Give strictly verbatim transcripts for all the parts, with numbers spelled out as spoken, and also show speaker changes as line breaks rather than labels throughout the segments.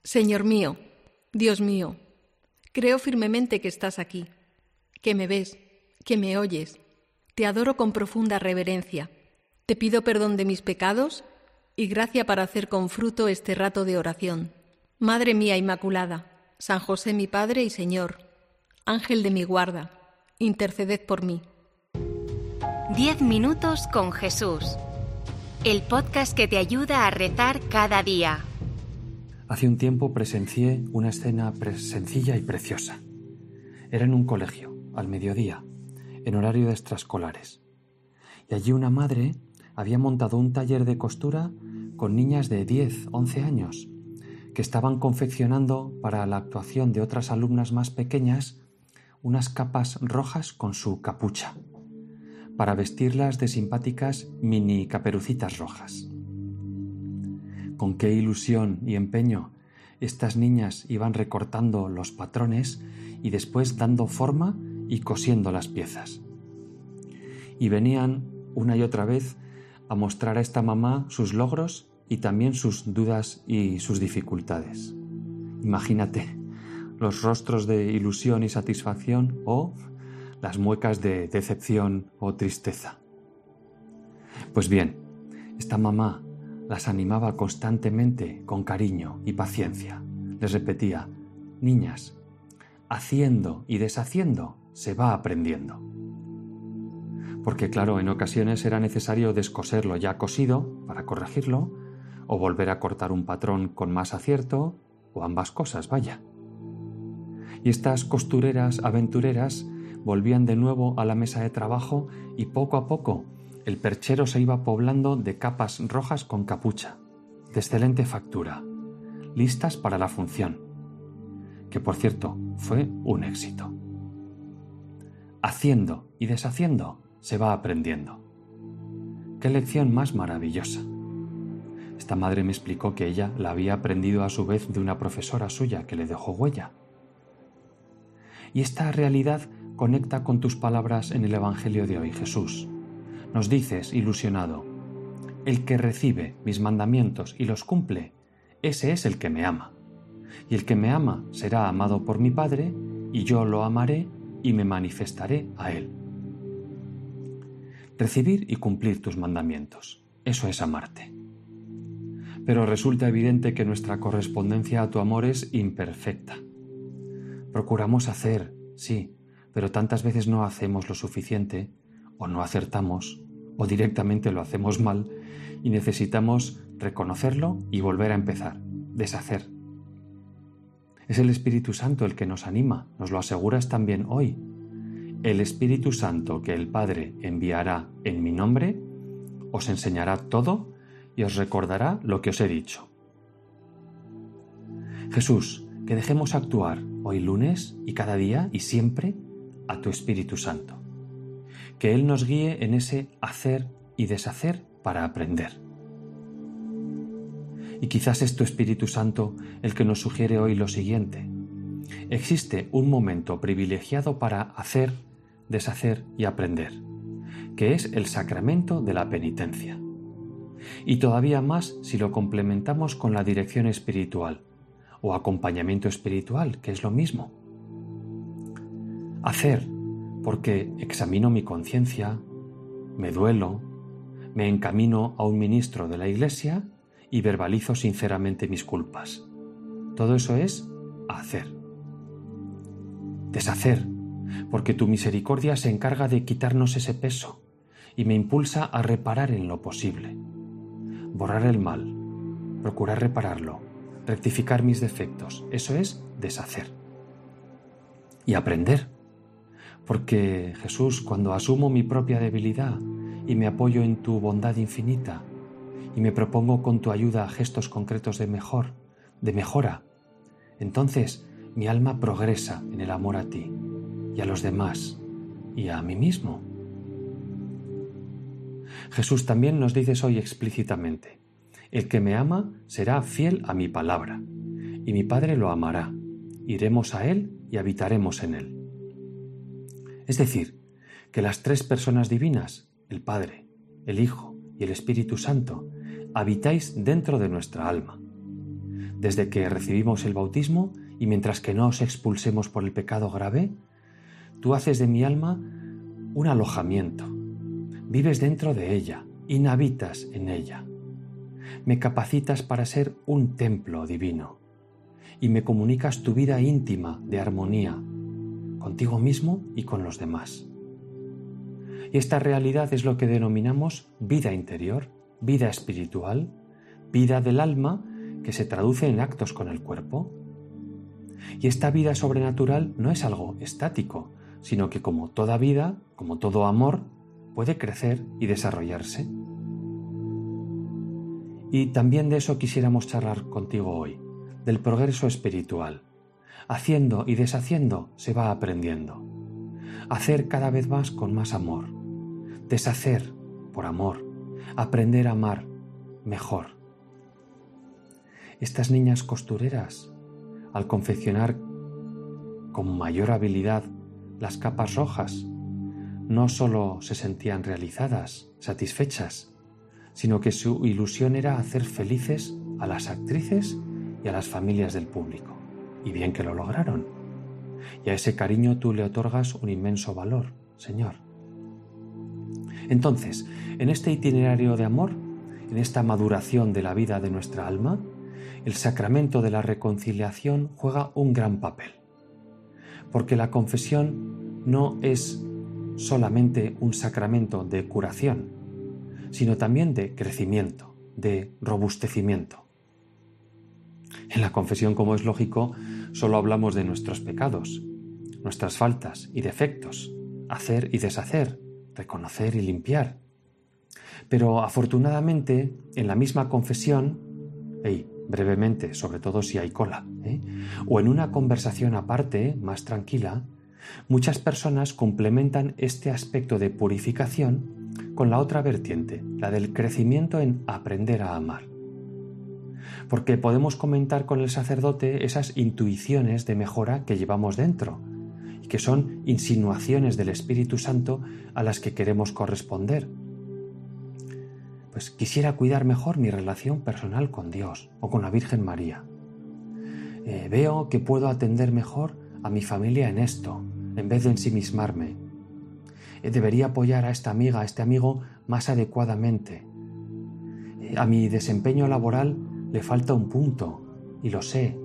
Señor mío, Dios mío, creo firmemente que estás aquí, que me ves, que me oyes. Te adoro con profunda reverencia. Te pido perdón de mis pecados y gracia para hacer con fruto este rato de oración. Madre mía Inmaculada, San José mi Padre y Señor, Ángel de mi guarda, interceded por mí.
Diez minutos con Jesús. El podcast que te ayuda a rezar cada día.
Hace un tiempo presencié una escena pre- sencilla y preciosa. Era en un colegio, al mediodía, en horario de extraescolares. Y allí una madre había montado un taller de costura con niñas de diez, once años, que estaban confeccionando para la actuación de otras alumnas más pequeñas unas capas rojas con su capucha, para vestirlas de simpáticas mini caperucitas rojas. Con qué ilusión y empeño estas niñas iban recortando los patrones y después dando forma y cosiendo las piezas. Y venían una y otra vez a mostrar a esta mamá sus logros y también sus dudas y sus dificultades. Imagínate los rostros de ilusión y satisfacción o las muecas de decepción o tristeza. Pues bien, esta mamá las animaba constantemente con cariño y paciencia. Les repetía: niñas, haciendo y deshaciendo se va aprendiendo. Porque claro, en ocasiones era necesario descoser lo ya cosido para corregirlo, o volver a cortar un patrón con más acierto, o ambas cosas, vaya. Y estas costureras aventureras volvían de nuevo a la mesa de trabajo y poco a poco el perchero se iba poblando de capas rojas con capucha, de excelente factura, listas para la función, que por cierto fue un éxito. Haciendo y deshaciendo se va aprendiendo. ¡Qué lección más maravillosa! Esta madre me explicó que ella la había aprendido a su vez de una profesora suya que le dejó huella. Y esta realidad conecta con tus palabras en el Evangelio de hoy, Jesús. Nos dices, ilusionado: el que recibe mis mandamientos y los cumple, ese es el que me ama. Y el que me ama será amado por mi Padre, y yo lo amaré y me manifestaré a él. Recibir y cumplir tus mandamientos, eso es amarte. Pero resulta evidente que nuestra correspondencia a tu amor es imperfecta. Procuramos hacer, sí, pero tantas veces no hacemos lo suficiente, o no acertamos, o directamente lo hacemos mal, y necesitamos reconocerlo y volver a empezar, deshacer. Es el Espíritu Santo el que nos anima, nos lo aseguras también hoy. El Espíritu Santo que el Padre enviará en mi nombre, os enseñará todo y os recordará lo que os he dicho. Jesús, que dejemos actuar hoy lunes y cada día y siempre a tu Espíritu Santo. Que Él nos guíe en ese hacer y deshacer para aprender. Y quizás es tu Espíritu Santo el que nos sugiere hoy lo siguiente. Existe un momento privilegiado para hacer, deshacer y aprender, que es el sacramento de la penitencia. Y todavía más si lo complementamos con la dirección espiritual o acompañamiento espiritual, que es lo mismo. Hacer, porque examino mi conciencia, me duelo, me encamino a un ministro de la Iglesia y verbalizo sinceramente mis culpas. Todo eso es hacer. Deshacer, porque tu misericordia se encarga de quitarnos ese peso y me impulsa a reparar en lo posible. Borrar el mal, procurar repararlo, rectificar mis defectos, eso es deshacer. Y aprender, porque Jesús, cuando asumo mi propia debilidad y me apoyo en tu bondad infinita y me propongo con tu ayuda gestos concretos de mejor, de mejora, entonces mi alma progresa en el amor a ti y a los demás y a mí mismo. Jesús, también nos dices hoy explícitamente: el que me ama será fiel a mi palabra, y mi Padre lo amará. Iremos a Él y habitaremos en Él. Es decir, que las tres personas divinas, el Padre, el Hijo y el Espíritu Santo, habitáis dentro de nuestra alma. desde que recibimos el bautismo y mientras que no os expulsemos por el pecado grave, tú haces de mi alma un alojamiento. Vives dentro de ella, inhabitas en ella. Me capacitas para ser un templo divino y me comunicas tu vida íntima de armonía contigo mismo y con los demás. Y esta realidad es lo que denominamos vida interior, vida espiritual, vida del alma que se traduce en actos con el cuerpo. Y esta vida sobrenatural no es algo estático, sino que como toda vida, como todo amor, puede crecer y desarrollarse. Y también de eso quisiéramos charlar contigo hoy, del progreso espiritual. Haciendo y deshaciendo se va aprendiendo. Hacer cada vez más con más amor. Deshacer por amor. Aprender a amar mejor. Estas niñas costureras, al confeccionar con mayor habilidad las capas rojas, no solo se sentían realizadas, satisfechas, sino que su ilusión era hacer felices a las actrices y a las familias del público. Y bien que lo lograron. Y a ese cariño tú le otorgas un inmenso valor, Señor. Entonces, en este itinerario de amor, en esta maduración de la vida de nuestra alma, el sacramento de la reconciliación juega un gran papel. Porque la confesión no es solamente un sacramento de curación, sino también de crecimiento, de robustecimiento. En la confesión, como es lógico, solo hablamos de nuestros pecados, nuestras faltas y defectos, hacer y deshacer, reconocer y limpiar. Pero afortunadamente, en la misma confesión, hey, brevemente, sobre todo si hay cola, ¿eh? o en una conversación aparte, más tranquila, muchas personas complementan este aspecto de purificación con la otra vertiente, la del crecimiento en aprender a amar. Porque podemos comentar con el sacerdote esas intuiciones de mejora que llevamos dentro y que son insinuaciones del Espíritu Santo a las que queremos corresponder. Pues quisiera cuidar mejor mi relación personal con Dios o con la Virgen María. Eh, veo que puedo atender mejor a mi familia en esto, en vez de ensimismarme. Eh, debería apoyar a esta amiga, a este amigo más adecuadamente. Eh, a mi desempeño laboral le falta un punto, y lo sé.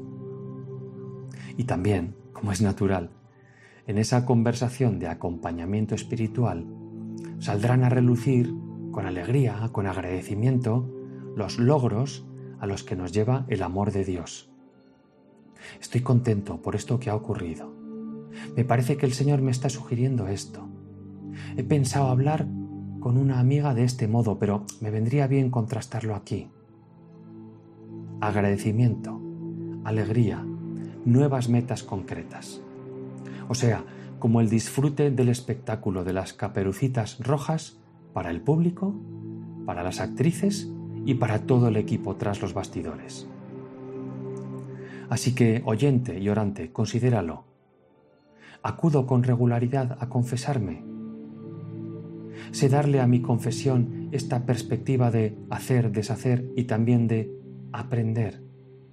Y también, como es natural, en esa conversación de acompañamiento espiritual saldrán a relucir con alegría, con agradecimiento, los logros a los que nos lleva el amor de Dios. Estoy contento por esto que ha ocurrido. Me parece que el Señor me está sugiriendo esto. He pensado hablar con una amiga de este modo, pero me vendría bien contrastarlo aquí. Agradecimiento, alegría, nuevas metas concretas. O sea, como el disfrute del espectáculo de las caperucitas rojas para el público, para las actrices y para todo el equipo tras los bastidores. Así que, oyente y orante, considéralo. Acudo con regularidad a confesarme. Sé darle a mi confesión esta perspectiva de hacer, deshacer y también de aprender.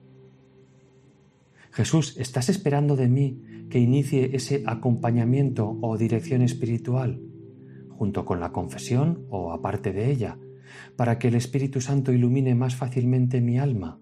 Jesús, ¿estás esperando de mí que inicie ese acompañamiento o dirección espiritual, junto con la confesión o aparte de ella, para que el Espíritu Santo ilumine más fácilmente mi alma?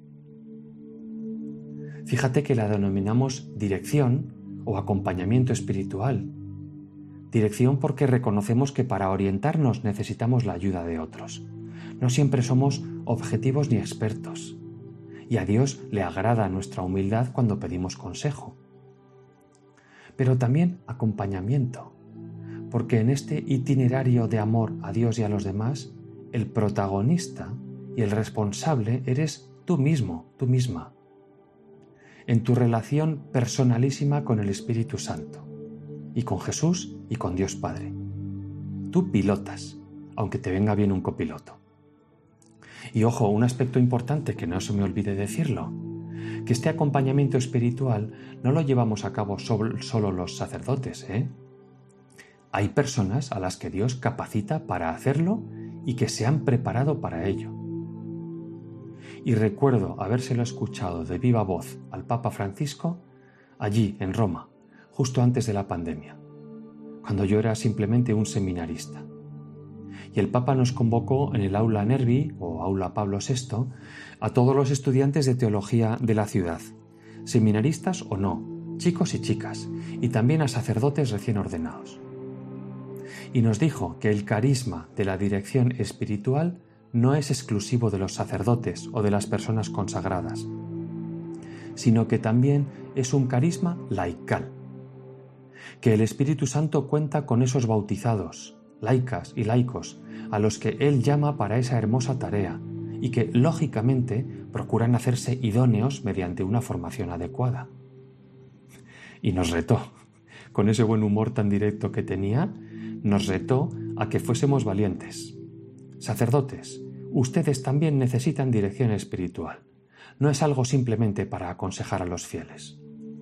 Fíjate que la denominamos dirección o acompañamiento espiritual. Dirección porque reconocemos que para orientarnos necesitamos la ayuda de otros. No siempre somos objetivos ni expertos. Y a Dios le agrada nuestra humildad cuando pedimos consejo. Pero también acompañamiento, porque en este itinerario de amor a Dios y a los demás, el protagonista y el responsable eres tú mismo, tú misma, en tu relación personalísima con el Espíritu Santo, y con Jesús y con Dios Padre. Tú pilotas, aunque te venga bien un copiloto. Y ojo, un aspecto importante que no se me olvide decirlo, que este acompañamiento espiritual no lo llevamos a cabo solo los sacerdotes, ¿eh? Hay personas a las que Dios capacita para hacerlo y que se han preparado para ello. y recuerdo habérselo escuchado de viva voz al Papa Francisco allí en Roma, justo antes de la pandemia, cuando yo era simplemente un seminarista. Y el Papa nos convocó en el Aula Nervi, o Aula Pablo sexto, a todos los estudiantes de teología de la ciudad, seminaristas o no, chicos y chicas, y también a sacerdotes recién ordenados. Y nos dijo que el carisma de la dirección espiritual no es exclusivo de los sacerdotes o de las personas consagradas, sino que también es un carisma laical, que el Espíritu Santo cuenta con esos bautizados, laicas y laicos, a los que Él llama para esa hermosa tarea y que, lógicamente, procuran hacerse idóneos mediante una formación adecuada. Y nos retó, con ese buen humor tan directo que tenía, nos retó a que fuésemos valientes. Sacerdotes, ustedes también necesitan dirección espiritual. No es algo simplemente para aconsejar a los fieles.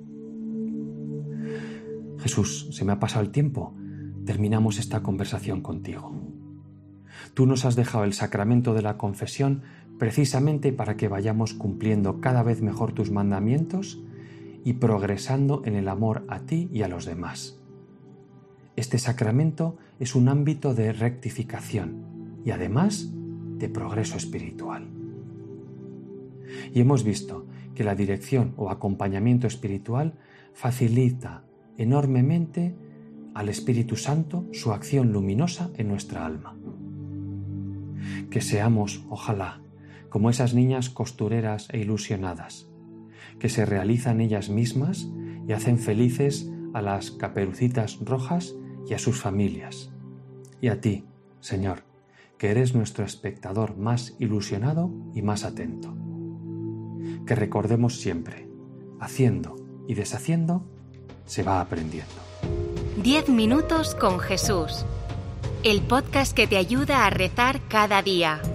Jesús, se me ha pasado el tiempo. Terminamos esta conversación contigo. Tú nos has dejado el sacramento de la confesión precisamente para que vayamos cumpliendo cada vez mejor tus mandamientos y progresando en el amor a ti y a los demás. Este sacramento es un ámbito de rectificación y además de progreso espiritual. Y hemos visto que la dirección o acompañamiento espiritual facilita enormemente al Espíritu Santo su acción luminosa en nuestra alma. Que seamos, ojalá, como esas niñas costureras e ilusionadas, que se realizan ellas mismas y hacen felices a las Caperucitas Rojas y a sus familias. Y a ti, Señor, que eres nuestro espectador más ilusionado y más atento. Que recordemos siempre, haciendo y deshaciendo, se va aprendiendo.
Diez minutos con Jesús. El podcast que te ayuda a rezar cada día.